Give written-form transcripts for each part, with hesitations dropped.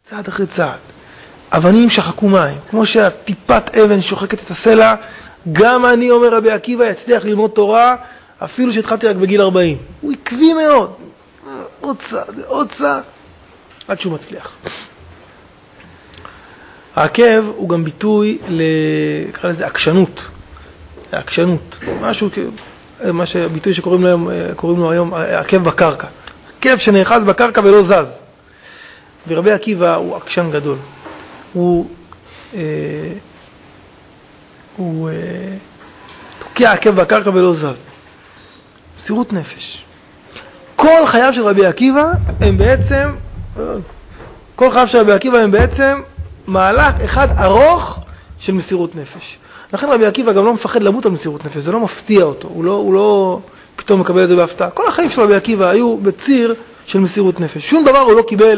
צעד אחרי צעד. אבנים שחקו מים, כמו שהטיפת אבן שוחקת את הסלע, גם אני, אומר רבי עקיבא, יצליח ללמוד תורה, אפילו שהתחלתי רק בגיל 40. הוא עקבי מאוד. עוד צעד, עד שהוא מצליח. העקב הוא גם ביטוי נקרא לזה עקשנות. עקשנות. ביטוי שקוראים לו היום עקב בקרקע. עקב שנאחז בקרקע ולא זז. ורבי עקיבא הוא עקשן גדול. הוא תוקע עקב בקרקע ולא זז. מסירות נפש. כל חייו של רבי עקיבא הם בעצם מהלך אחד ארוך של מסירות נפש. לכן רבי עקיבא גם לא מפחד למות על מסירות נפש, זה לא מפתיע אותו, הוא לא פתאום מקבל את זה בהפתעה. כל החיים של רבי עקיבא היו בציר של מסירות נפש. שום דבר הוא לא קיבל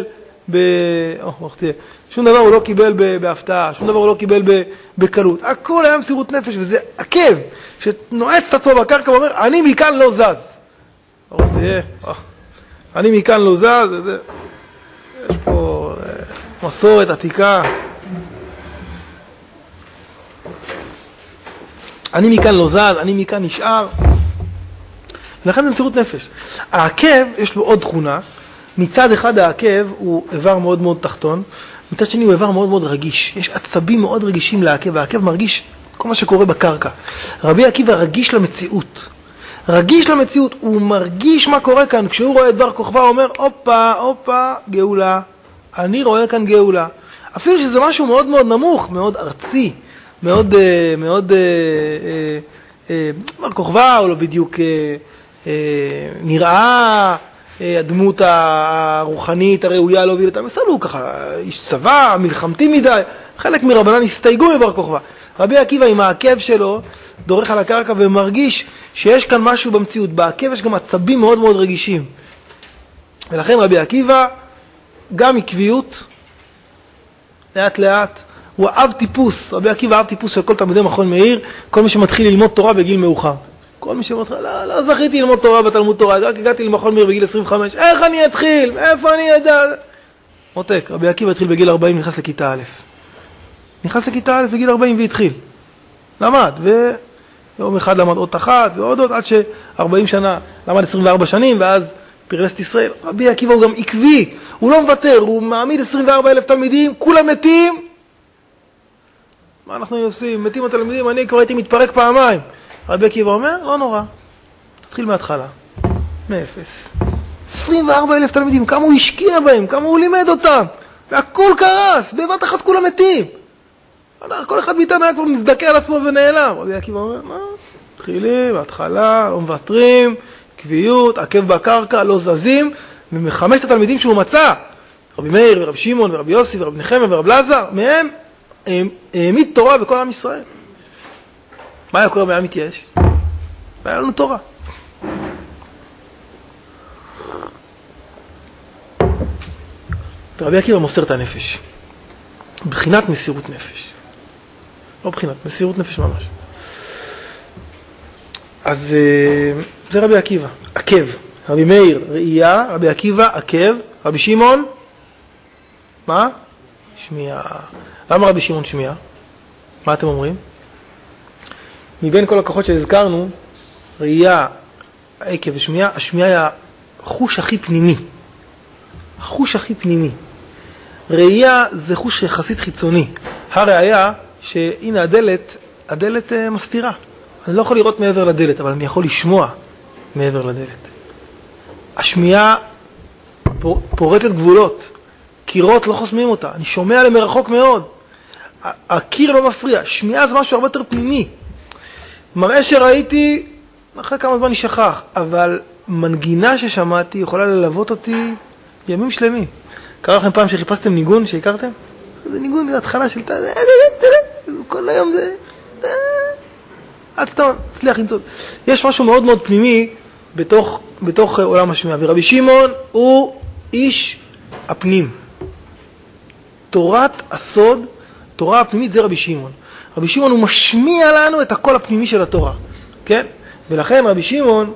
בהפתעה, שום דבר הוא לא קיבל בקלות. הכל היה מסירות נפש, וזה עקב שנועץ את עצמו בקרקע ואומר, אני מכאן לא זז. אני מכאן לא זז, יש פה מסורת עתיקה. אני מכאן לא זז, אני מכאן נשאר. ולכן זה מסירות נפש. העקב יש לו עוד תכונה. מצד אחד העקב הוא איבר מאוד מאוד תחתון, מצד שני הוא איבר מאוד מאוד רגיש. יש עצבים מאוד רגישים לעקב, והעקב מרגיש כל מה שקורה בקרקע. רבי עקיבא רגיש למציאות. רגיש למציאות, הוא מרגיש מה קורה כאן. כשהוא רואה את בר כוכבא הוא אומר, הופה, גאולה. אני רואה כאן גאולה. אפילו שזה משהו מאוד מאוד נמוך, מאוד ארצי, מאוד בר כוכבא הוא לא בדיוק נראה הדמות הרוחנית הראויה להוביל את המסע, הוא ככה איש צבא, מלחמתי מדי, חלק מרבנן הסתייגו מבר כוכבא. רבי עקיבא עם העקב שלו דורך על הקרקע ומרגיש שיש כאן משהו במציאות. בעקב יש גם עצבים מאוד מאוד רגישים. ולכן רבי עקיבא גם עקביות, לאט לאט, הוא אב טיפוס, רבי עקיבא אב טיפוס של כל תלמידי מכון מאיר, כל מי שמתחיל ללמוד תורה בגיל מאוחר. כל מי שמתחיל, לא זכיתי ללמוד תורה בתלמוד תורה, רק הגעתי למכון מאיר בגיל 25, איך אני אתחיל? מאיפה אני אדע? מותק, רבי עקיבא התחיל בגיל 40, נכנס לכיתה א'. נכנס לכיתה א' בגיל 40 והתחיל. למד, ויום אחד למד עוד אחת ועוד עד ש40 שנה, למד 24 שנים, ואז פרנס את ישראל. רבי עקיבא הוא גם עקבי, הוא לא מוותר, הוא מעמיד 24,000 תלמידים, כולם מתים. מה אנחנו עושים? מתים התלמידים, אני כבר הייתי מתפרק פעמיים. רבי עקיבא אומר, לא נורא, תתחיל מההתחלה, מאפס. 24,000 תלמידים, כמה הוא השקיע בהם, כמה הוא לימד אותם, והכל קרס, בבת אחת כולם מתים. כל אחד מאיתנו היה כבר מזדכה על עצמו ונעלם. רבי עקיבא אומר, מה? תתחילים, בהתחלה, לא מוותרים, קביעות, עקב בקרקע, לא זזים, ומחמשת התלמידים שהוא מצא, רבי מאיר ורבי שמעון ורבי יוסי ורבי נחמיה ורבי אלעזר, מהם העמיד תורה בכל עם ישראל. מה היה קורה אם היה מתייאש? היה לנו תורה. רבי עקיבא מוסר את הנפש. בחינת מסירות נפש. לא בחינת, מסירות נפש ממש. אז זה רבי עקיבא, עקב. רבי מאיר, ראייה, רבי עקיבא, עקב. רבי שמעון, מה? שמיעה. למה רבי שמעון שמיעה? מה אתם אומרים? מבין כל הכוחות שהזכרנו, ראייה, עקב ושמיעה, השמיעה היא החוש הכי פנימי. החוש הכי פנימי. ראייה זה חוש יחסית חיצוני. הראייה שהנה הדלת מסתירה. אני לא יכול לראות מעבר לדלת, אבל אני יכול לשמוע מעבר לדלת. השמיעה פורצת גבולות. קירות לא חוסמים אותה. אני שומע למרחוק מאוד. הקיר לא מפריע. שמיעה זה משהו הרבה יותר פנימי. מראה שראיתי, אחרי כמה זמן נשכח, אבל מנגינה ששמעתי יכולה ללוות אותי ימים שלמים. קרה לכם פעם שחיפשתם ניגון שהכרתם? זה ניגון, זה התחלה של כל היום זה עד שאתה תצליח למצוא. יש משהו מאוד מאוד פנימי בתוך עולם השמיעה. ורבי שמעון הוא איש הפנים. תורת הסוד, תורה הפנימית זה רבי שמעון. רבי שמעון הוא משמיע לנו את הקול הפנימי של התורה. כן? ולכן רבי שמעון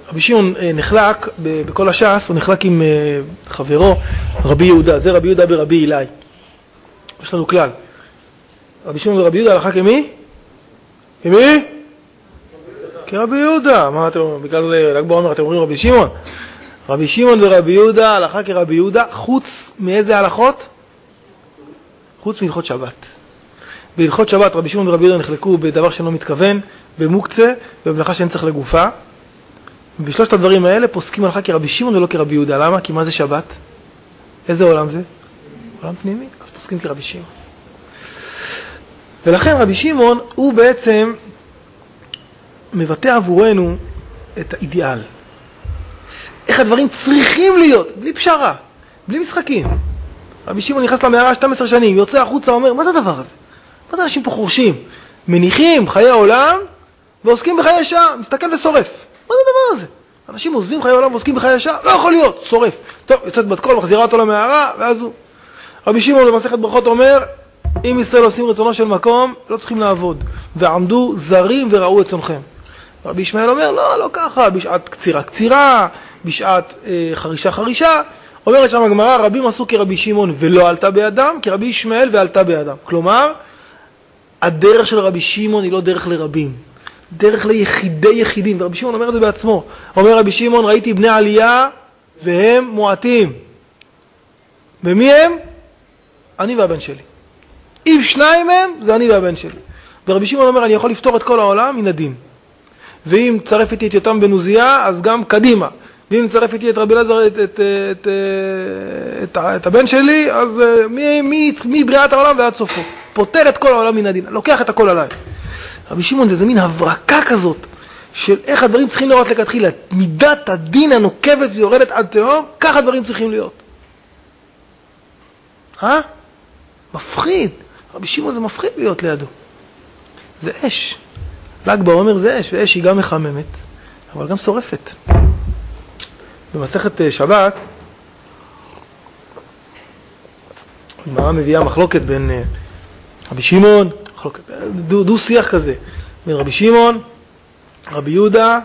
רבי שמעון נחלק, בכל הש"ס, הוא נחלק עם חברו רבי יהודה, זה רבי יהודה ברבי אילאי. יש לנו כלל. רבי שמעון ורבי יהודה הלכה כמי? כמי? כרבי יהודה. מה אתם אומרים? בגלל ל"ג בעומר אתם אומרים רבי שמעון? רבי שמעון ורבי יהודה הלכה כרבי יהודה, חוץ מאיזה הלכות? חוץ מהלכות שבת. בהלכות שבת רבי שמעון ורבי יהודה נחלקו בדבר שלא מתכוון, במוקצה ובמלאכה שאין צריך לגופה. בשלושת הדברים האלה פוסקים הלכה כרבי שמעון ולא כרבי יהודה. למה? כי מה זה שבת? איזה עולם זה? עולם פנימי. אז פוסקים כרבי שמעון. ולכן רבי שמעון הוא בעצם מבטא עבורנו את האידיאל. איך הדברים צריכים להיות, בלי פשרה, בלי משחקים. רבי שמעון נכנס למערה 12 שנים, יוצא החוצה ואומר, מה זה הדבר הזה? מה זה אנשים פה חורשים? מניחים חיי העולם ועוסקים בחיי שעה, מסתכל ושורף. מה זה הדבר הזה? אנשים עוזבים חיי העולם ועוסקים בחיי שעה? לא יכול להיות, שורף. טוב, יוצאת בת קול, מחזירה אותו למערה, ואז הוא... רבי שמעון במסכת ברכות אומר, אם ישראל עושים רצונו של מקום, לא צריכים לעבוד. ועמדו זרים וראו את צונכם. רבי ישמעאל אומר, לא ככה, בשעת קצירה, בשעת חרישה. אומרת שם הגמרא, רבים עשו כרבי שמעון ולא עלתה בידם, כרבי ישמעאל ועלתה בידם. כלומר, הדרך של רבי שמעון היא לא דרך לרבים, דרך ליחידי יחידים, ורבי שמעון אומר את זה בעצמו. אומר רבי שמעון, ראיתי בני עלייה והם מועטים. ומי הם? אני והבן שלי. אם שניים הם, זה אני והבן שלי. ורבי שמעון אומר, אני יכול לפתור את כל העולם מן הדין. ואם צרף איתי את יותם בן עוזיה, אז גם קדימה. ואם נצרף איתי את רבי אלעזר, את הבן שלי, אז מבריאת העולם ועד סופו. פותר את כל העולם מן הדין. לוקח את הכל עליי. רבי שמעון זה מין הברקה כזאת, של איך הדברים צריכים לראות לכתחילה. מידת הדין הנוקבת ויורדת עד תהום, ככה הדברים צריכים להיות. מפחיד. רבי שמעון זה מפחיד להיות לידו. זה אש. ל"ג בעומר זה אש, ואש היא גם מחממת, אבל גם שורפת. במסכת שבת, הגמרא מביאה מחלוקת בין רבי שמעון, דו שיח כזה, בין רבי שמעון, רבי יהודה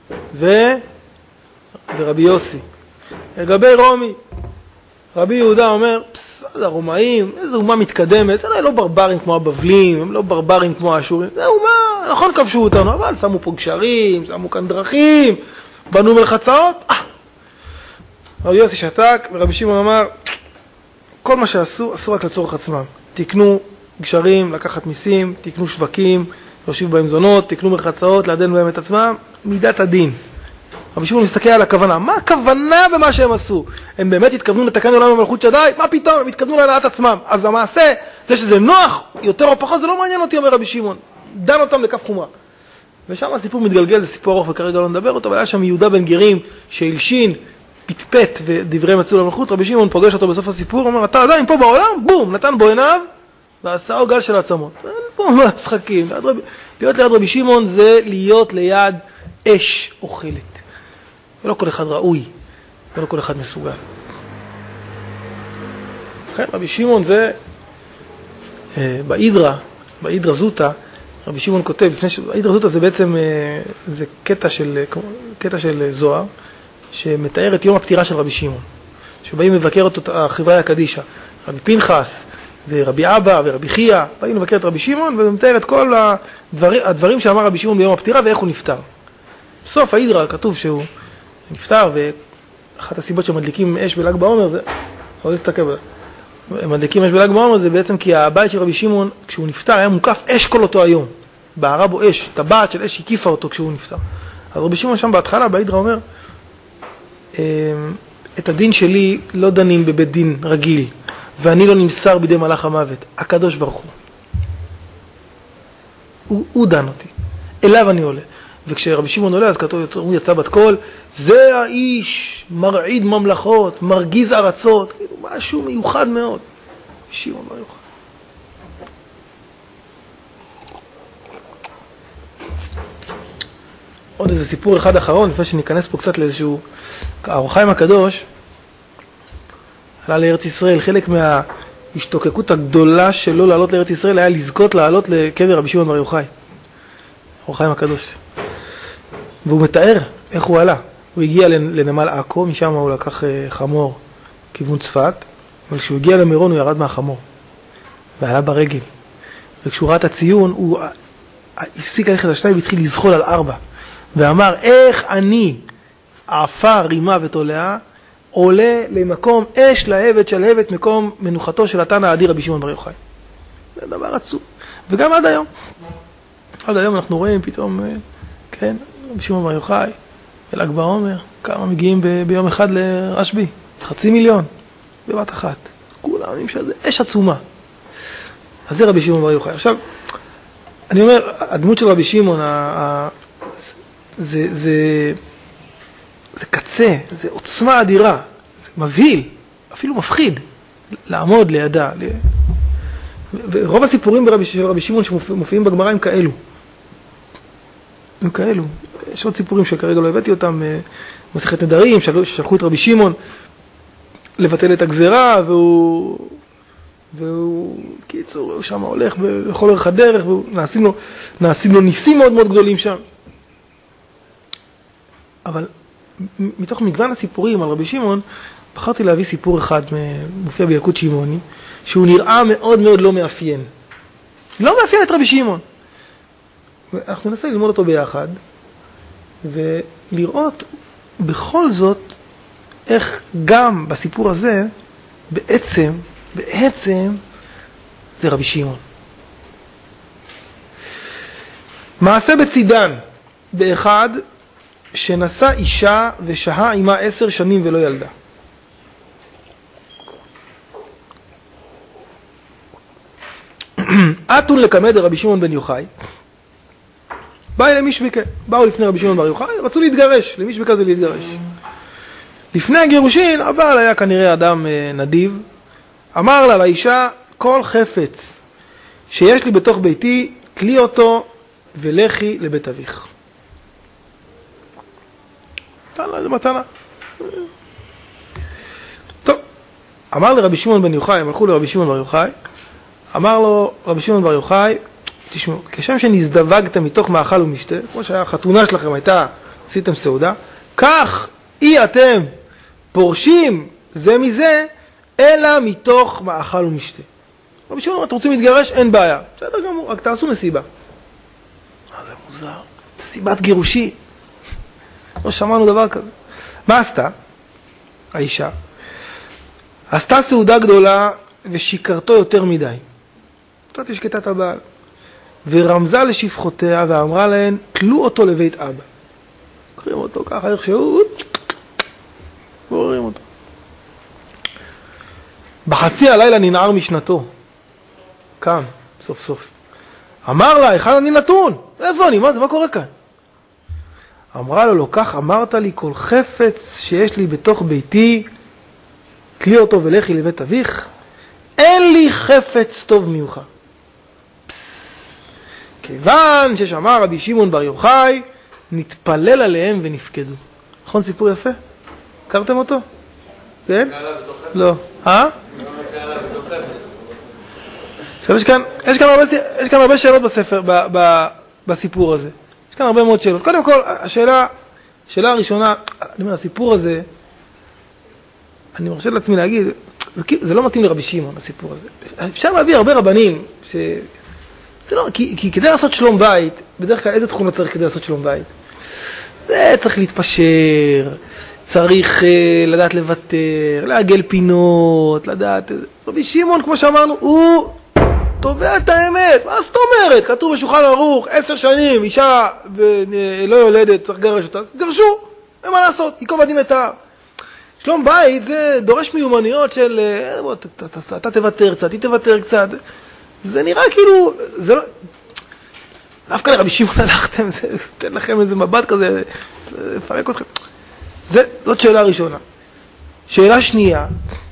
ורבי יוסי. לגבי רומי, רבי יהודה אומר, הרומאים, איזו אומה מתקדמת, זה לא ברברים כמו הבבלים, הם לא ברברים כמו האשורים, זה אומה, נכון כבשו אותנו, אבל שמו פה גשרים, שמו כאן דרכים, בנו מלחצאות. רבי יוסי שתק, ורבי שמעון אמר, כל מה שעשו, עשו רק לצורך עצמם. תקנו גשרים, לקחת מיסים, תקנו שווקים, להושיב בהם זונות, תקנו מרחצאות, לעדן בהם את עצמם, מידת הדין. רבי שמעון מסתכל על הכוונה. מה הכוונה במה שהם עשו? הם באמת התכוונו לתקן עולם במלכות שדי? מה פתאום? הם התכוונו להנעת עצמם. אז המעשה, זה שזה נוח, יותר או פחות, זה לא מעניין אותי, אומר רבי שמעון. דן אותם לכף חומרה. ושם הסיפור מתגלגל, זה סיפור ארוך וכרגע לא נדבר אותו, אבל היה שם יהודה בן גרים שהלשין, פטפט ודברי מצאו למלכות. רבי שמעון פוגש אותו בסוף הסיפור, אומר, אתה עדיין פה בעולם? בום, נתן בו עיניו, ועשאו גל של עצמות. פה משחקים. להיות ליד רבי שמעון זה להיות ליד אש אוכלת. ולא כל אחד ראוי, ולא כל אחד מסוגל. לכן רבי שמעון זה, באידרא זוטא, רבי שמעון כותב, באידרא זוטא זה בעצם, זה קטע של זוהר, שמתאר את יום הפטירה של רבי שמעון, שבאים לבקר אותו החברה הקדישה, רבי פנחס, ורבי אבא, ורבי חייא, באים לבקר את רבי שמעון, ומתאר את כל הדברים שאמר רבי שמעון ביום הפטירה, ואיך הוא נפטר. בסוף האידרא כתוב שהוא נפטר, ואחת הסיבות שמדליקים אש בל"ג בעומר זה, לא להסתכל בזה, מדליקים אש בל"ג בעומר זה בעצם כי הבית של רבי שמעון, כשהוא נפטר, היה מוקף אש כל אותו היום. בערה בו אש, טבעת של אש הקיפה אותו כשהוא נפטר. אז רבי שמעון שם בהתחלה, באידרא אומר, את הדין שלי לא דנים בבית דין רגיל, ואני לא נמסר בידי מלאך המוות, הקדוש ברוך הוא דן אותי, אליו אני עולה. וכשרבי שמעון עולה, אז כתוב, הוא יצא בת קול, זה האיש מרעיד ממלכות, מרגיז ארצות, כאילו משהו מיוחד מאוד. שמעון מיוחד. עוד איזה סיפור אחד אחרון, לפני שניכנס פה קצת לאיזשהו, האור החיים הקדוש, עלה לארץ ישראל, חלק מההשתוקקות הגדולה שלו לעלות לארץ ישראל, היה לזכות לעלות לקבר רבי שמעון בר יוחאי, האור החיים הקדוש. והוא מתאר איך הוא עלה. הוא הגיע לנמל עכו, משם הוא לקח חמור כיוון צפת, אבל כשהוא הגיע למירון הוא ירד מהחמור, ועלה ברגל. וכשהוא ראה את הציון, הוא הפסיק ללכת על 2 והתחיל לזחול על 4, ואמר, איך אני, עפר, רימה ותולעה, עולה למקום אש להבת של הבת, מקום מנוחתו של התנא האדיר רבי שמעון בר יוחאי. זה דבר עצום. וגם עד היום. עד היום אנחנו רואים פתאום, כן, רבי שמעון בר יוחאי, בל"ג בעומר, כמה מגיעים ביום אחד לרשב"י? 500,000, בבת אחת. כולם אומרים שזה אש עצומה. אז זה רבי שמעון בר יוחאי. עכשיו, אני אומר, הדמות של רבי שמעון, זה קצה, זה עוצמה אדירה, זה מבהיל, אפילו מפחיד, לעמוד לידה. ורוב הסיפורים של רבי שמעון שמופיעים בגמרא הם כאלו. הם כאלו. יש עוד סיפורים שכרגע לא הבאתי אותם, מסכת נדרים, ששלחו את רבי שמעון לבטל את הגזרה, והוא קיצור, הוא שם הולך בכל אורך הדרך, ונעשים לו ניסים מאוד מאוד גדולים שם. אבל מתוך מגוון הסיפורים על רבי שמעון, בחרתי להביא סיפור אחד, מופיע בילקוט שמעוני, שהוא נראה מאוד מאוד לא מאפיין. לא מאפיין את רבי שמעון. אנחנו ננסה ללמוד אותו ביחד, ולראות בכל זאת, איך גם בסיפור הזה, בעצם, זה רבי שמעון. מעשה בצידן, באחד, שנשא אישה ושהה עמה 10 שנים ולא ילדה. אתון לקמא דרבי שמעון בן יוחאי. באו לפני רבי שמעון בר יוחאי, רצו להתגרש, למשבקה זה להתגרש. לפני הגירושין, הבעל היה כנראה אדם נדיב, אמר לה לאישה, כל חפץ שיש לי בתוך ביתי, תלי אותו ולכי לבית אביך. נתן לה איזה מתנה. טוב, אמר לרבי שמעון בן יוחאי, הם הלכו לרבי שמעון בר יוחאי, אמר לו רבי שמעון בר יוחאי, תשמעו, כשם שנזדווגתם מתוך מאכל ומשתה, כמו שהחתונה שלכם הייתה, עשיתם סעודה, כך אתם פורשים זה מזה, אלא מתוך מאכל ומשתה. רבי שמעון, אתם רוצים להתגרש? אין בעיה. בסדר גמור, רק תעשו מסיבה. זה מוזר. מסיבת גירושי. לא שמענו דבר כזה. מה עשתה? האישה. עשתה סעודה גדולה ושיקרתו יותר מדי. קצת השקטה את הבעל. ורמזה לשפחותיה ואמרה להן, תלו אותו לבית אבא. קוראים אותו ככה איכשהו, ועוררים אותו. בחצי הלילה ננער משנתו. קם, סוף סוף. אמר לה, אחד אני נתון. איפה אני? מה זה? מה קורה כאן? אמרה לו, לא כך אמרת לי, כל חפץ שיש לי בתוך ביתי, תלי אותו ולכי לבית אביך, אין לי חפץ טוב ממך. כיוון ששמע רבי שמעון בר יוחאי, נתפלל עליהם ונפקדו. נכון סיפור יפה? הכרתם אותו? זה? לא. עכשיו יש כאן הרבה שאלות בספר, בסיפור הזה. יש כאן הרבה מאוד שאלות. קודם כל, השאלה הראשונה, אני אומר, הסיפור הזה, אני מרשה לעצמי להגיד, זה לא מתאים לרבי שמעון, הסיפור הזה. אפשר להביא הרבה רבנים, זה לא, כי כדי לעשות שלום בית, בדרך כלל איזה תכונה צריך כדי לעשות שלום בית? זה צריך להתפשר, צריך לדעת לוותר, לעגל פינות, לדעת... רבי שמעון, כמו שאמרנו, הוא תובע את האמת. מה זאת אומרת? כתוב בשולחן ערוך, 10 שנים, אישה לא יולדת, צריך לגרש אותה, גרשו, אין מה לעשות, ייקוב הדין את ההר. שלום בית זה דורש מיומנויות של, אתה תוותר קצת, היא תוותר קצת. זה נראה כאילו, זה לא... דווקא לרבי שמעון הלכתם, זה נותן לכם איזה מבט כזה, לפרק אתכם. זאת שאלה ראשונה. שאלה שנייה,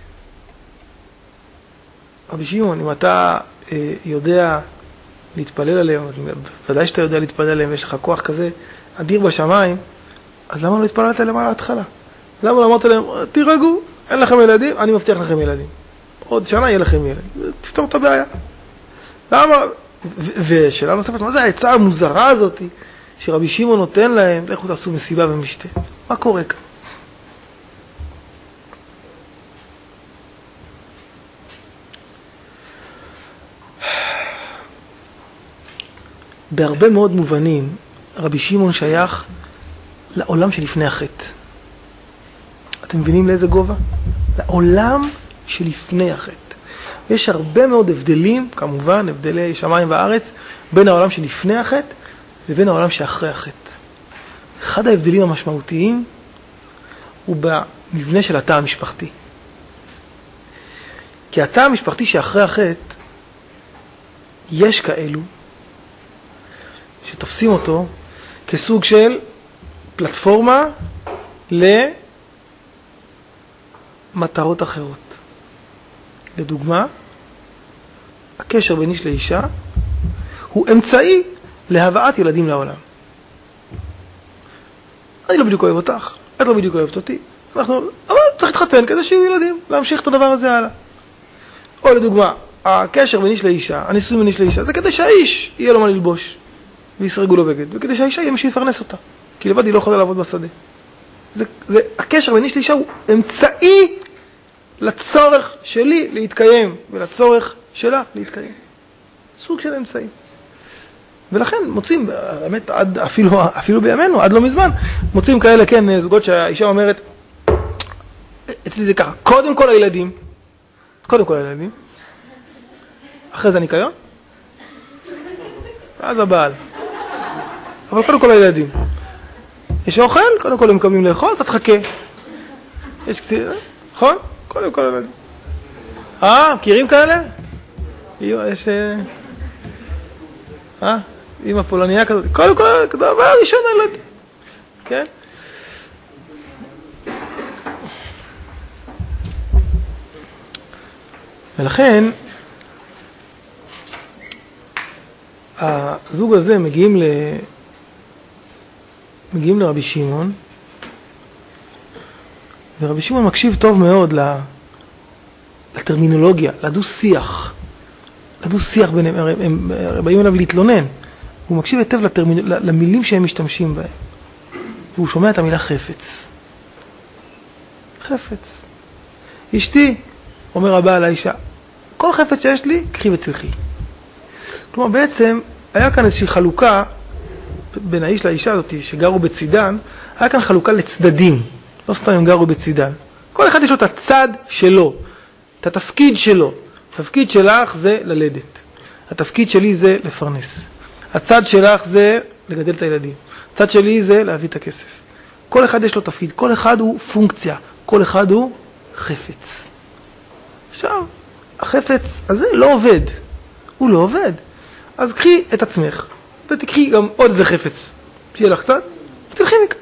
רבי שמעון, אם אתה יודע להתפלל עליהם, ודאי שאתה יודע להתפלל עליהם, ויש לך כוח כזה אדיר בשמיים, אז למה לא התפללת עליהם על ההתחלה? למה לא אמרת להם, תירגעו, אין לכם ילדים, אני מבטיח לכם ילדים. עוד שנה יהיה לכם ילד. תפתור את הבעיה. למה? ושאלה נוספת, מה זה העצה המוזרה הזאת שרבי שמעון נותן להם, לכו תעשו מסיבה ומשתה. מה קורה כאן? בהרבה מאוד מובנים, רבי שמעון שייך לעולם שלפני החטא. אתם מבינים לאיזה גובה? לעולם שלפני החטא. יש הרבה מאוד הבדלים, כמובן, הבדלי שמיים וארץ, בין העולם שלפני החטא לבין העולם שאחרי החטא. אחד ההבדלים המשמעותיים הוא במבנה של התא המשפחתי. כי התא המשפחתי שאחרי החטא, יש כאלו שתופסים אותו כסוג של פלטפורמה למטרות אחרות. לדוגמה, הקשר בין איש לאישה הוא אמצעי להבאת ילדים לעולם. אני לא בדיוק אוהב אותך, את לא בדיוק אוהבת אותי, אבל צריך להתחתן כדי שיהיו ילדים, להמשיך את הדבר הזה הלאה. או לדוגמה, הקשר בין איש לאישה, הנישואים בין איש לאישה, זה כדי שהאיש יהיה לו מה ללבוש ויסרגו לו בגד, וכדי שהאישה יהיה מי שיפרנס אותה, כי לבד היא לא יכולה לעבוד בשדה. הקשר בין איש לאישה הוא אמצעי לצורך שלי להתקיים, ולצורך שלה להתקיים. סוג של אמצעי. ולכן מוצאים, באמת, אפילו בימינו, עד לא מזמן, מוצאים כאלה, כן, זוגות שהאישה אומרת, אצלי זה ככה, קודם כל הילדים, אחרי זה הניקיון, ואז הבעל. אבל קודם כל הילדים. יש אוכל, קודם כל הם מקבלים לאכול, אתה תחכה. יש קצת, נכון? קודם כל הילדים. מכירים כאלה? יש... אמא פולניה כזאת. קודם כל, דבר ראשון הילדים. כן? ולכן, הזוג הזה מגיעים לרבי שמעון, ורבי שמעון מקשיב טוב מאוד לטרמינולוגיה, לדו-שיח ביניהם, הם באים אליו להתלונן, הוא מקשיב היטב למילים שהם משתמשים בהם, והוא שומע את המילה חפץ. חפץ. אשתי, אומר הבעל לאישה, כל חפץ שיש לי, קחי ותלכי. כלומר, בעצם, היה כאן איזושהי חלוקה בין האיש לאישה הזאת שגרו בצידן, היה כאן חלוקה לצדדים. לא סתם הם גרו בצידן. כל אחד יש לו את הצד שלו, את התפקיד שלו. התפקיד שלך זה ללדת. התפקיד שלי זה לפרנס. הצד שלך זה לגדל את הילדים. הצד שלי זה להביא את הכסף. כל אחד יש לו תפקיד. כל אחד הוא פונקציה. כל אחד הוא חפץ. עכשיו, החפץ הזה לא עובד. הוא לא עובד. אז קחי את עצמך, ותקחי גם עוד איזה חפץ, שיהיה לך קצת, ותלכי מכאן.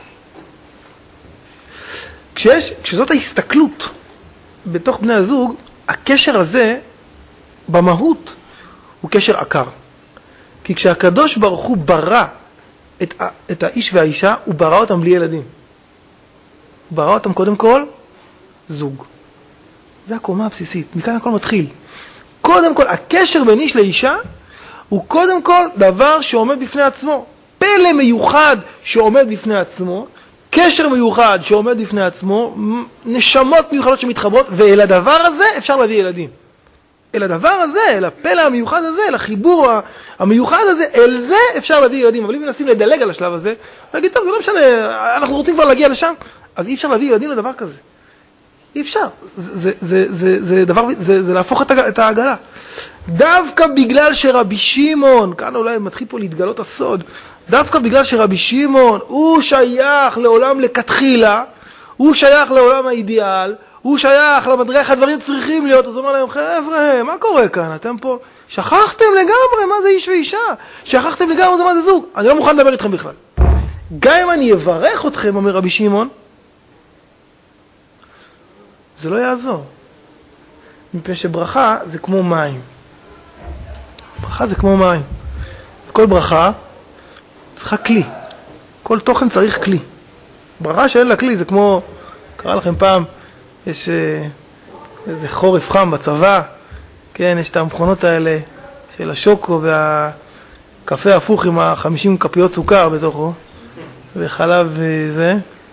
כשזאת ההסתכלות בתוך בני הזוג, הקשר הזה, במהות, הוא קשר עקר. כי כשהקדוש ברוך הוא ברא את האיש והאישה, הוא ברא אותם בלי ילדים. הוא ברא אותם קודם כל זוג. זה הקומה הבסיסית, מכאן הכל מתחיל. קודם כל, הקשר בין איש לאישה, הוא קודם כל דבר שעומד בפני עצמו. פלא מיוחד שעומד בפני עצמו, קשר מיוחד שעומד בפני עצמו, נשמות מיוחדות שמתחברות, ואל הדבר הזה אפשר להביא ילדים. אל הדבר הזה, אל הפלא המיוחד הזה, אל החיבור המיוחד הזה, אל זה אפשר להביא ילדים. אבל אם מנסים לדלג על השלב הזה, להגיד, טוב, זה לא משנה, אנחנו רוצים כבר להגיע לשם, אז אי אפשר להביא ילדים לדבר כזה. אי אפשר. זה להפוך את העגלה. דווקא בגלל שרבי שמעון, כאן אולי מתחיל פה להתגלות הסוד, דווקא בגלל שרבי שמעון הוא שייך לעולם לכתחילה, הוא שייך לעולם האידיאל, הוא שייך למדריך הדברים צריכים להיות, אז הוא אומר להם, חבר'ה, מה קורה כאן? אתם פה שכחתם לגמרי מה זה איש ואישה, שכחתם לגמרי מה זה זוג, אני לא מוכן לדבר איתכם בכלל. גם אם אני אברך אתכם, אומר רבי שמעון, זה לא יעזור. מפני שברכה זה כמו מים. ברכה זה כמו מים. כל ברכה צריכה כלי. כל תוכן צריך כלי. ברכה שאין לה כלי זה כמו, קרא לכם פעם, יש איזה חורף חם בצבא, כן, יש את המכונות האלה של השוקו קפה הפוך עם 50 כפיות סוכר בתוכו, וחלב וזה,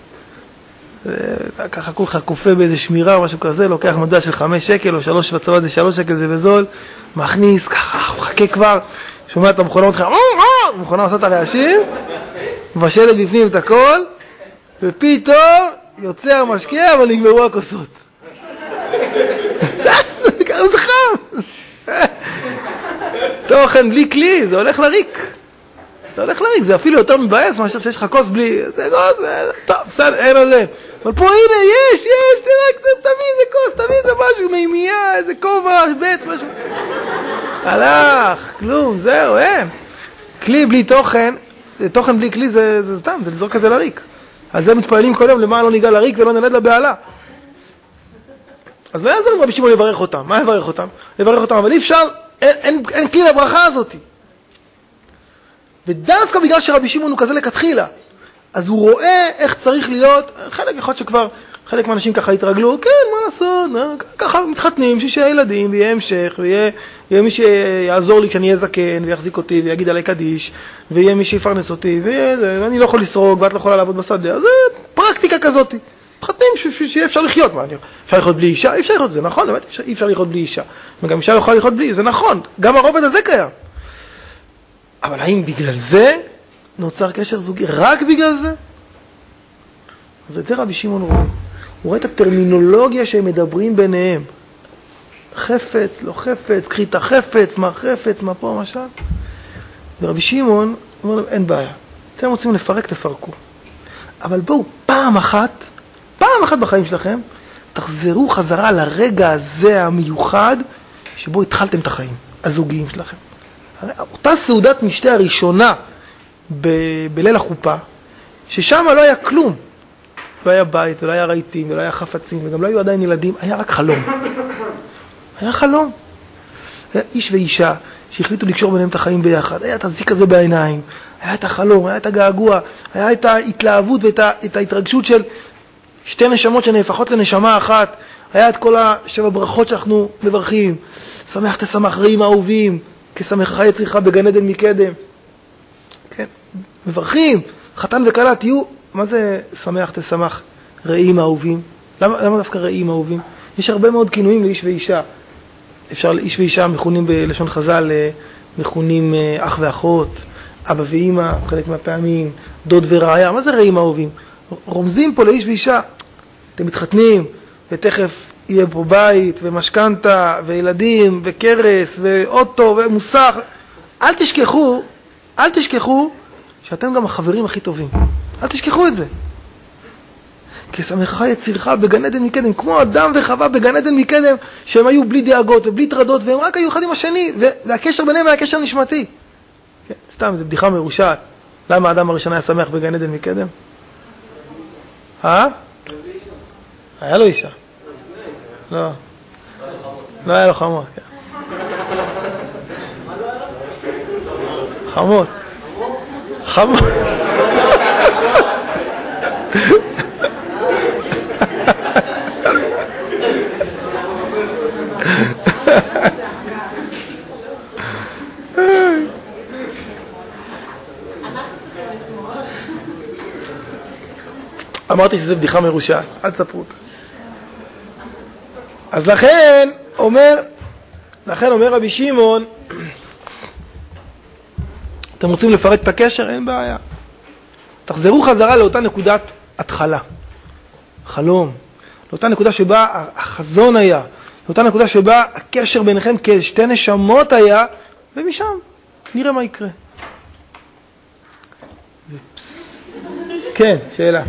ככה כולך קופה באיזה שמירה או משהו כזה, לוקח מדע של 5 שקל או 3 בצבא זה 3 שקל, זה בזול, מכניס, ככה, הוא חכה כבר, שומע את המכונה, המכונה עושה את הרעשים, מבשלת בפנים את הכל, ופתאום יוצא המשקיע, אבל נגמרו הכוסות. זה חם. תוכן בלי כלי, זה הולך לריק. זה הולך לריק, זה אפילו יותר מבאס מאשר שיש לך כוס בלי, זה כוס, טוב, בסדר, אין על זה. אבל פה הנה, יש, תמיד זה כוס, תמיד זה משהו, מימייה, איזה כובע, בית, משהו. הלך, כלום, זהו, אין. כלי בלי תוכן, תוכן בלי כלי זה סתם, זה לזרוק כזה לריק. על זה מתפעלים כל יום, למען לא ניגע לריק ולא נלד לבעלה. אז לא יעזור אם רבי שמעון יברך אותם. מה יברך אותם? יברך אותם, אבל אי אפשר, אין כלי לברכה הזאת. ודווקא בגלל שרבי שמעון הוא כזה לכתחילה, אז הוא רואה איך צריך להיות, חלק יכול שכבר, חלק מהאנשים ככה התרגלו, כן, מה לעשות, ככה מתחתנים, שיהיה ילדים, ויהיה המשך, ויהיה מי שיעזור לי כשאני אהיה זקן, ויחזיק אותי, ויגיד עליי קדיש, ויהיה מי שיפרנס אותי, ואני לא יכול לסרוג, ואת לא יכולה לעבוד בשדה, אז זה פרקטיקה כזאת. מתחתנים שיהיה אפשר לחיות, מה, אפשר לחיות בלי אישה? אי אפשר לחיות, זה נכון, באמת, אי אפשר לחיות בלי אישה. וגם אישה יכולה לחיות בלי, זה נכון, גם הרובד הזה קיים. אבל האם בגלל זה נוצר קשר זוגי? רק בגלל זה? אז את זה רבי שמעון רואה. הוא רואה את הטרמינולוגיה שהם מדברים ביניהם. חפץ, לא חפץ, קחי את החפץ, מה חפץ, מה פה, מה שם. ורבי שמעון אומר להם, אין בעיה. אתם רוצים לפרק, תפרקו. אבל בואו, פעם אחת בחיים שלכם, תחזרו חזרה לרגע הזה המיוחד, שבו התחלתם את החיים, הזוגיים שלכם. אותה סעודת משתה הראשונה בליל החופה, ששם לא היה כלום. לא היה בית, ולא היה רהיטים, ולא היה חפצים, וגם לא היו עדיין ילדים, היה רק חלום. היה חלום. היה איש ואישה שהחליטו לקשור ביניהם את החיים ביחד. היה את הזיק הזה בעיניים, היה את החלום, היה את הגעגוע, היה את ההתלהבות ואת ההתרגשות של שתי נשמות שנהפכות לנשמה אחת. היה את כל 7 ברכות שאנחנו מברכים. שמח תשמח רעים אהובים, כשמחך יצריך בגן עדן מקדם. כן, מברכים, חתן וכלה תהיו, מה זה שמח תשמח רעים אהובים? למה דווקא רעים אהובים? יש הרבה מאוד כינויים לאיש ואישה. אפשר, איש ואישה מכונים בלשון חז"ל, מכונים אח ואחות, אבא ואמא, חלק מהפעמים, דוד ורעיה. מה זה רעים אהובים? רומזים פה לאיש ואישה, אתם מתחתנים, ותכף יהיה פה בית, ומשכנתה, וילדים, וקרס, ואוטו, ומוסך. אל תשכחו שאתם גם החברים הכי טובים. אל תשכחו את זה. כי שמחך יצירך בגן עדן מקדם, כמו אדם וחווה בגן עדן מקדם, שהם היו בלי דאגות ובלי טרדות, והם רק היו אחד עם השני, והקשר ביניהם היה קשר נשמתי. כן, סתם, זו בדיחה מרושעת. למה האדם הראשון היה שמח בגן עדן מקדם? היה לו אישה. לא. לא היה לו חמות. חמות. חמות. אמרתי שזה בדיחה מרושעת, אל תספרו אותה. אז לכן אומר רבי שמעון, אתם רוצים לפרק את הקשר? אין בעיה. תחזרו חזרה לאותה נקודת התחלה. חלום. לאותה נקודה שבה החזון היה. לאותה נקודה שבה הקשר ביניכם כשתי נשמות היה, ומשם נראה מה יקרה. כן, שאלה.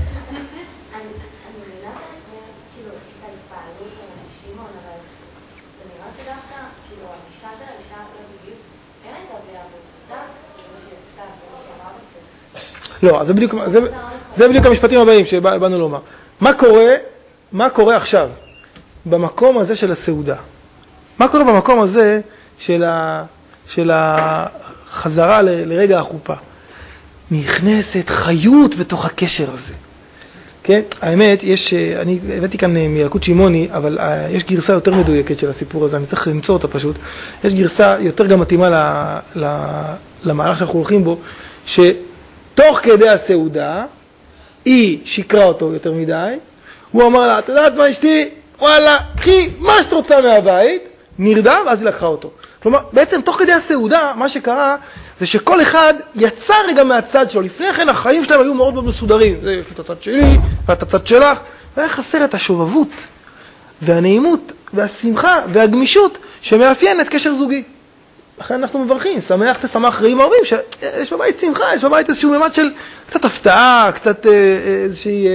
לא, אז זה בדיוק המשפטים הבאים שבאנו לומר. מה קורה עכשיו במקום הזה של הסעודה? מה קורה במקום הזה של החזרה לרגע החופה? נכנסת חיות בתוך הקשר הזה. כן? האמת, אני הבאתי כאן מילקוט שמעוני, אבל יש גרסה יותר מדויקת של הסיפור הזה, אני צריך למצוא אותה פשוט. יש גרסה יותר גם מתאימה למהלך שאנחנו הולכים בו, שתוך כדי הסעודה, היא שיקרה אותו יותר מדי, הוא אמר לה, את יודעת מה אשתי? וואלה, קחי מה שאת רוצה מהבית, נרדם, ואז היא לקחה אותו. כלומר, בעצם תוך כדי הסעודה, מה שקרה, זה שכל אחד יצא רגע מהצד שלו. לפני כן החיים שלהם היו מאוד מאוד מסודרים. זה יש לי את הצד שלי, ואת הצד שלך. והיה חסר את השובבות, והנעימות, והשמחה, והגמישות, שמאפיינת קשר זוגי. לכן אנחנו מברכים, שמח תשמח רעים ההורים, שיש בבית שמחה, יש בבית איזשהו ממד של קצת הפתעה, קצת איזושהי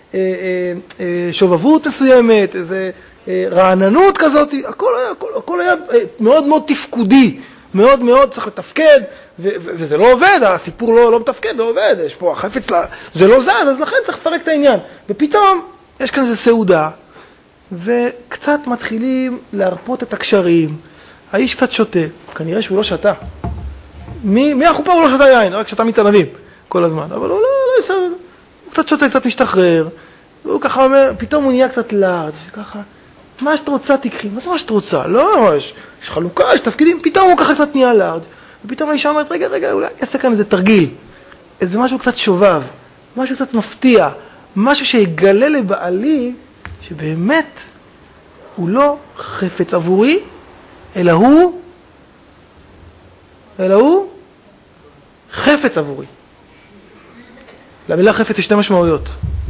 שובבות מסוימת, איזו רעננות כזאת, הכל היה מאוד מאוד תפקודי, מאוד מאוד צריך לתפקד, וזה לא עובד, הסיפור לא מתפקד, לא עובד, יש פה החפץ, זה לא זז, אז לכן צריך לפרק את העניין. ופתאום יש כאן איזו סעודה, וקצת מתחילים להרפות את הקשרים, האיש קצת שותה, כנראה שהוא לא שתה. מהחופה הוא לא שתה יין, רק שתה מצנבים כל הזמן. אבל הוא לא, הוא קצת שותה, קצת משתחרר. והוא ככה אומר, פתאום הוא נהיה קצת לארג', ככה, מה שאת רוצה תקחי, מה זה מה שאת רוצה? לא, יש חלוקה, יש תפקידים, פתאום הוא ככה קצת נהיה לארג'. ופתאום האישה אומרת, רגע, אולי אני אעשה כאן איזה תרגיל. איזה משהו קצת שובב, משהו קצת מפתיע, משהו שיגלה לבעלי שבאמת הוא לא חפץ עבורי, אלא הוא חפץ עבורי. למילה חפץ יש שתי משמעויות.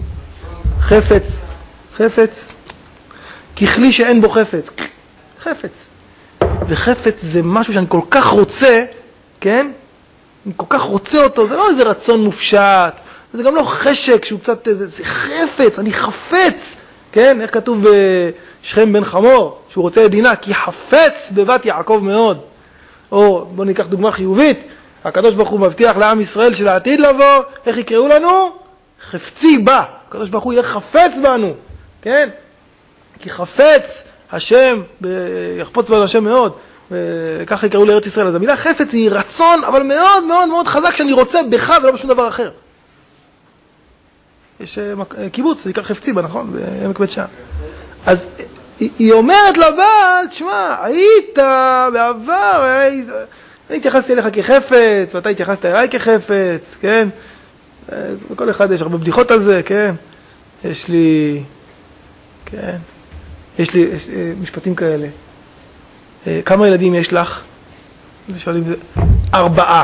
חפץ, ככלי שאין בו חפץ. חפץ. וחפץ זה משהו שאני כל כך רוצה, כן? אני כל כך רוצה אותו, זה לא איזה רצון מופשט, זה גם לא חשק שהוא קצת, זה חפץ, אני חפץ. כן? איך כתוב בשכם בן חמור, שהוא רוצה עדינה, כי חפץ בבת יעקב מאוד. או בוא ניקח דוגמה חיובית, הקדוש ברוך הוא מבטיח לעם ישראל של העתיד לבוא, איך יקראו לנו? חפצי בה. הקדוש ברוך הוא יהיה חפץ בנו, כן? כי חפץ השם, יחפוץ בנו השם מאוד, וככה יקראו לארץ ישראל. אז המילה חפץ היא רצון, אבל מאוד מאוד מאוד חזק שאני רוצה בך ולא בשום דבר אחר. יש קיבוץ, זה יקר חפצי בה, נכון? בעמק בית שאן. אז היא אומרת לבעל, תשמע, היית בעבר, אני התייחסתי אליך כחפץ, ואתה התייחסת אליי כחפץ, כן? בכל אחד יש הרבה בדיחות על זה, כן? יש לי משפטים כאלה. כמה ילדים יש לך? ושואלים, 4.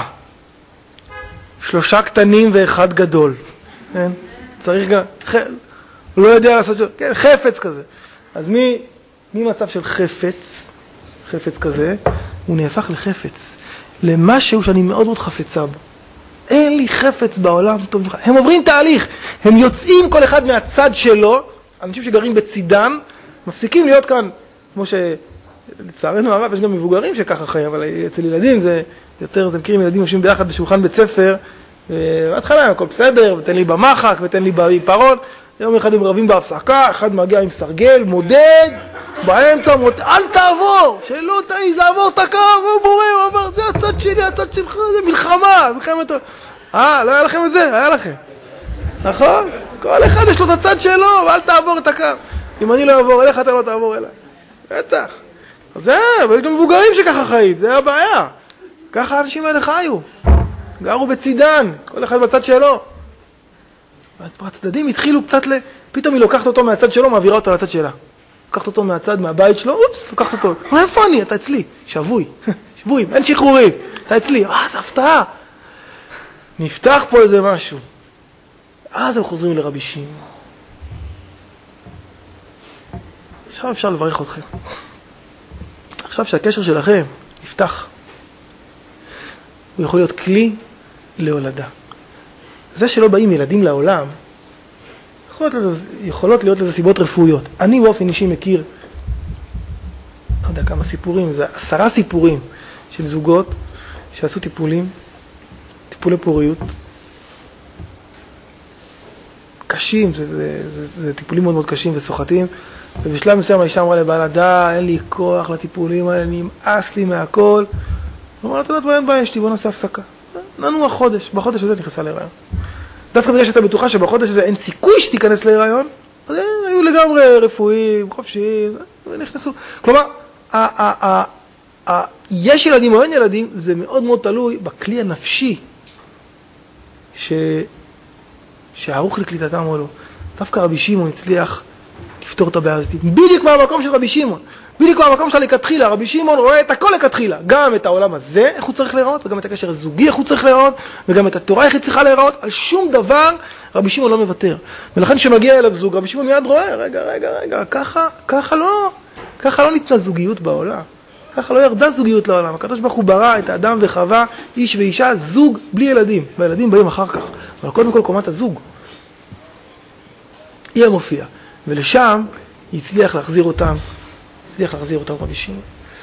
3 קטנים ו1 גדול, כן? צריך גם, הוא לא יודע לעשות, כן, חפץ כזה. אז ממצב של חפץ כזה, הוא נהפך לחפץ, למשהו שאני מאוד מאוד חפצה בו. אין לי חפץ בעולם טוב ממך. הם עוברים תהליך, הם יוצאים כל אחד מהצד שלו, אנשים שגרים בצידם, מפסיקים להיות כאן, כמו שלצערנו הרב, יש גם מבוגרים שככה חיים, אבל אצל ילדים זה יותר, אתם מכירים, ילדים יושבים ביחד בשולחן בית ספר, והתחלה הכל בסדר, ותן לי במחק, ותן לי בעיפרון, יום אחד הם רבים בהפסקה, אחד מגיע עם סרגל, מודד, באמצע, אל תעבור, שלא תעיז לעבור את הקו, הוא בורא, הוא אמר, זה הצד שלי, הצד שלך, זה מלחמת... לא היה לכם את זה? היה לכם. נכון? כל אחד יש לו את הצד שלו, ואל תעבור את הקו. אם אני לא אעבור אליך, אתה לא תעבור אליי. בטח. אז זה, ויש גם מבוגרים שככה חיים, זה הבעיה. ככה האנשים האלה חיו. גרו בצידן, כל אחד בצד שלו. הצדדים התחילו קצת פתאום היא לוקחת אותו מהצד שלו, מעבירה אותו לצד שלה. לוקחת אותו מהצד, מהבית שלו, לוקחת אותו. איפה אני? אתה אצלי. שבוי. שבויים, אין שחרורים. אתה אצלי. זה הפתעה. נפתח פה איזה משהו. אז הם חוזרים לרבי שמעון. עכשיו אפשר לברך אתכם. עכשיו שהקשר שלכם נפתח. הוא יכול להיות כלי להולדה. זה שלא באים ילדים לעולם, יכולות להיות לזה סיבות רפואיות. אני באופן אישי מכיר, לא יודע כמה סיפורים, זה 10 סיפורים של זוגות שעשו טיפולי פוריות. קשים, זה טיפולים מאוד מאוד קשים וסוחטים, ובשלב מסוים האישה אמרה לבעלה, די, אין לי כוח לטיפולים האלה, נמאס לי מהכל. הוא אמר לה, תדעת מה, אין בעיה, בוא נעשה הפסקה. ננוע חודש, בחודש הזה נכנסה להיריון. דווקא בגלל שאתה בטוחה שבחודש הזה אין סיכוי שתיכנס להיריון, אז היו לגמרי רפואיים, חופשיים, נכנסו. כלומר, יש ילדים או אין ילדים, זה מאוד מאוד תלוי בכלי הנפשי שערוך לקליטתם או לא. דווקא רבי שמעון הצליח לפתור את הבעיה הזאת. בדיוק מהמקום של רבי שמעון. בדיוק מהמקום של לכתחילה. רבי שמעון רואה את הכל לכתחילה. גם את העולם הזה, איך הוא צריך להיראות, וגם את הקשר הזוגי, איך הוא צריך להיראות, וגם את התורה, איך היא צריכה להיראות. על שום דבר רבי שמעון לא מוותר. ולכן כשמגיע אליו זוג, רבי שמעון מיד רואה, רגע, ככה לא ניתנה זוגיות בעולם. ככה לא ירדה זוגיות לעולם. הקדוש ברוך הוא ברא את האדם וחווה, איש ואישה, זוג בלי ילדים. והילדים באים אחר כך. אבל קודם כל קומת הזוג. היא המופיע. ולשם הצליח להחזיר אותם רבי שמעון.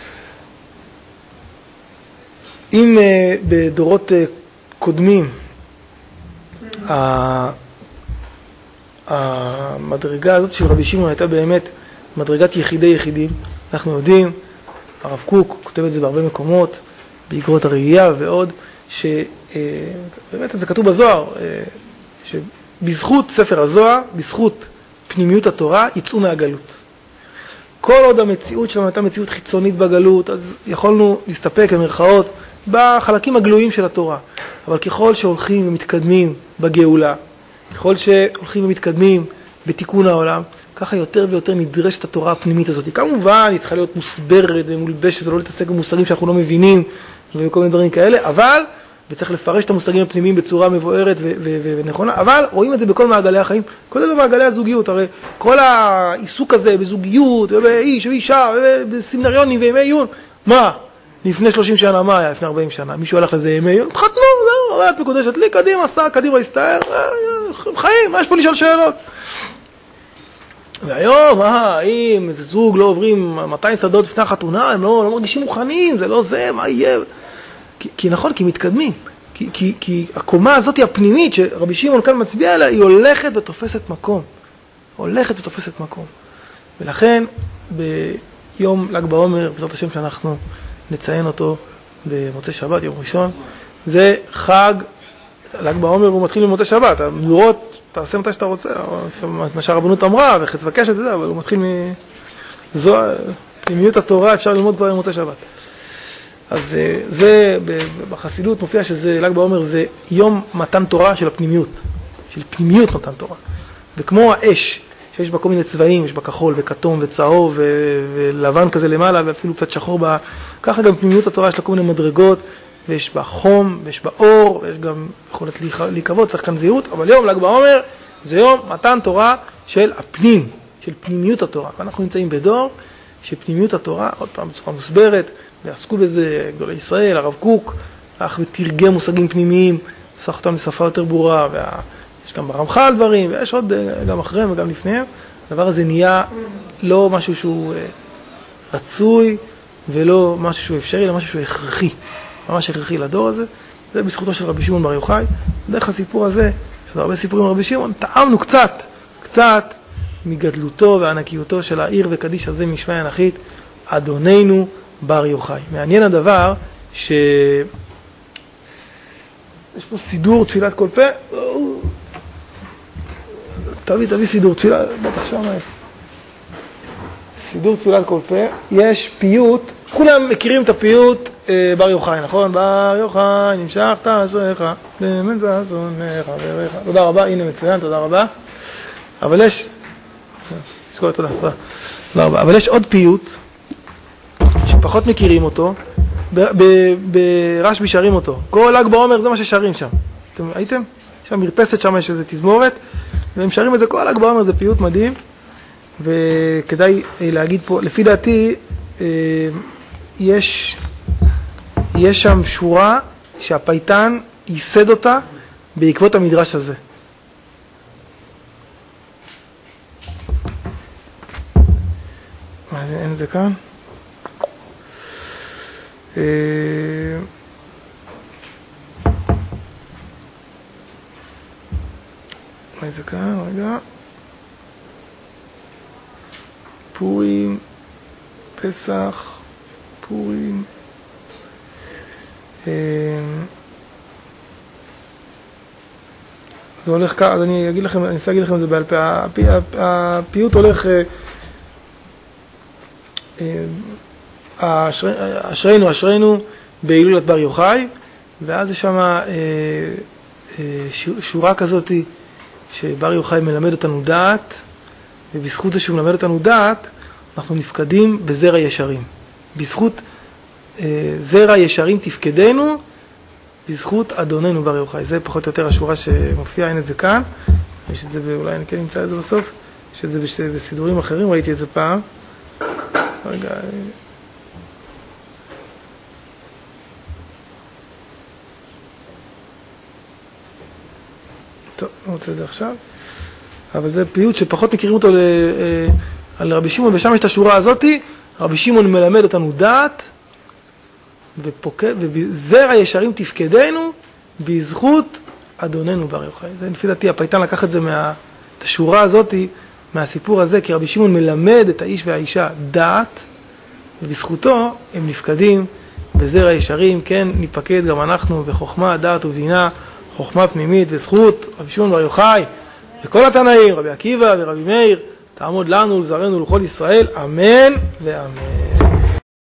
אם בדורות קודמים המדרגה הזאת של רבי שמעון הייתה באמת מדרגת יחידים, אנחנו יודעים, הרב קוק כותב את זה בהרבה מקומות, באגרות הראייה ועוד, שבאמת זה כתוב בזוהר, שבזכות ספר הזוהר, בזכות פנימיות התורה, יצאו מהגלות. כל עוד המציאות שלנו הייתה מציאות חיצונית בגלות, אז יכולנו להסתפק במרכאות בחלקים הגלויים של התורה. אבל ככל שהולכים ומתקדמים בגאולה, ככל שהולכים ומתקדמים בתיקון העולם, ככה יותר ויותר נדרשת התורה הפנימית הזאת. כמובן, היא צריכה להיות מוסברת ומולבשת, ולא להתעסק במושגים שאנחנו לא מבינים, וכל מיני דברים כאלה, אבל, וצריך לפרש את המושגים הפנימיים בצורה מבוארת ונכונה, אבל רואים את זה בכל מעגלי החיים, כולל במעגלי הזוגיות. הרי כל העיסוק הזה בזוגיות, באיש ואישה, בסמינריונים וימי עיון, מה? לפני 30 שנה, מה היה? לפני 40 שנה. מישהו הלך לזה ימי עיון, תחתנו, זהו, את מקודשת לי, קדימה, סע, קדימה, הסתער, חיים, מה יש פה לשאול שאלות? והיום, אם איזה זוג לא עוברים 200 שדות לפני החתונה, הם לא מרגישים מוכנים, זה לא זה, מה יהיה? כי נכון, כי מתקדמים. כי הקומה הזאת הפנימית שרבי שמעון כאן מצביע עליה, היא הולכת ותופסת מקום. ולכן, ביום ל"ג בעומר, בעזרת השם שאנחנו נציין אותו במוצאי שבת, יום ראשון, זה חג, ל"ג בעומר הוא מתחיל במוצאי שבת, המדורות תעשה מתי שאתה רוצה, מה שהרבנות אמרה וחץ וקשת את זה, אבל הוא מתחיל פנימיות התורה, אפשר ללמוד כבר במוצאי שבת. אז זה בחסידות מופיע שזה ל"ג בעומר זה יום מתן תורה של הפנימיות, של פנימיות מתן תורה. וכמו האש, שיש בה כל מיני צבעים, יש בה כחול וכתום וצהוב ולבן כזה למעלה ואפילו קצת שחור בה, ככה גם פנימיות התורה יש לה כל מיני מדרגות, ויש בה חום, ויש בה אור, ויש גם יכולת להיקוות, צריך כאן זהירות, אבל יום ל"ג בעומר זה יום מתן תורה של הפנים, של פנימיות התורה. ואנחנו נמצאים בדור שפנימיות התורה, עוד פעם בצורה מוסברת, ועסקו בזה גדולי ישראל, הרב קוק, הלך ותרגם מושגים פנימיים, סך אותם לשפה יותר ברורה, ויש גם ברמח"ל דברים, ויש עוד גם אחריהם וגם לפניהם. הדבר הזה נהיה לא משהו שהוא רצוי, ולא משהו שהוא אפשרי, אלא משהו שהוא הכרחי. ממש הכרחי לדור הזה. זה בזכותו של רבי שמעון בר יוחאי. דרך הסיפור הזה, יש הרבה סיפורים רבי שמעון, טעמנו קצת מגדלותו וענקיותו של העיר וקדיש הזה משמי הנחית, אדוננו בר יוחאי. מעניין הדבר יש פה סידור תפילת כל פה. תביא סידור תפילה, בטח שם יש. סידור תפילת כל פה. יש פיוט, כולם מכירים את הפיוט בר יוחאי, נכון? בר יוחאי, נמשכת עשריך, דמנזה זונך חבריך. תודה רבה, הנה מצוין, תודה רבה. אבל יש, תודה רבה. אבל יש עוד פיוט, שפחות מכירים אותו, ברשב"י שרים אותו. כל ל"ג בעומר זה מה ששרים שם. אתם הייתם? שם מרפסת, שם יש איזו תזמורת, והם שרים את זה, כל ל"ג בעומר זה פיוט מדהים, וכדאי להגיד פה, לפי דעתי, יש שם שורה שהפייטן ייסד אותה בעקבות המדרש הזה. אין זה כאן? מה זה כאן? רגע. פורים, פסח, פורים. זה הולך כך, אז אני אנסה להגיד לכם את זה בעל פה. הפיוט הולך אשרינו בהילולת בר יוחאי, ואז יש שם שורה כזאת שבר יוחאי מלמד אותנו דעת, ובזכות זה שהוא מלמד אותנו דעת, אנחנו נפקדים בזרע ישרים. בזכות זרע ישרים תפקדנו, בזכות אדוננו בר יוחאי. זה פחות או יותר השורה שמופיעה, אין את זה כאן. יש את זה, אולי אני כן נמצא את זה בסוף, שזה בסידורים אחרים, ראיתי את זה פעם. רגע. טוב, אני רוצה את זה עכשיו. אבל זה פיוט שפחות מכירים אותו על רבי שמעון, ושם יש את השורה הזאת, רבי שמעון מלמד אותנו דעת, וזרע ישרים תפקדנו, בזכות אדוננו בר יוחאי. זה לפי דעתי, הפייטן לקח את זה את השורה הזאת, מהסיפור הזה, כי רבי שמעון מלמד את האיש והאישה דעת, ובזכותו הם נפקדים בזרע ישרים, כן, ניפקד גם אנחנו בחוכמה, דעת ובינה, חוכמה פנימית וזכות, רבי שמעון בר יוחאי, וכל התנאים, רבי עקיבא ורבי מאיר, תעמוד לנו ולזרענו ולכל ישראל, אמן ואמן.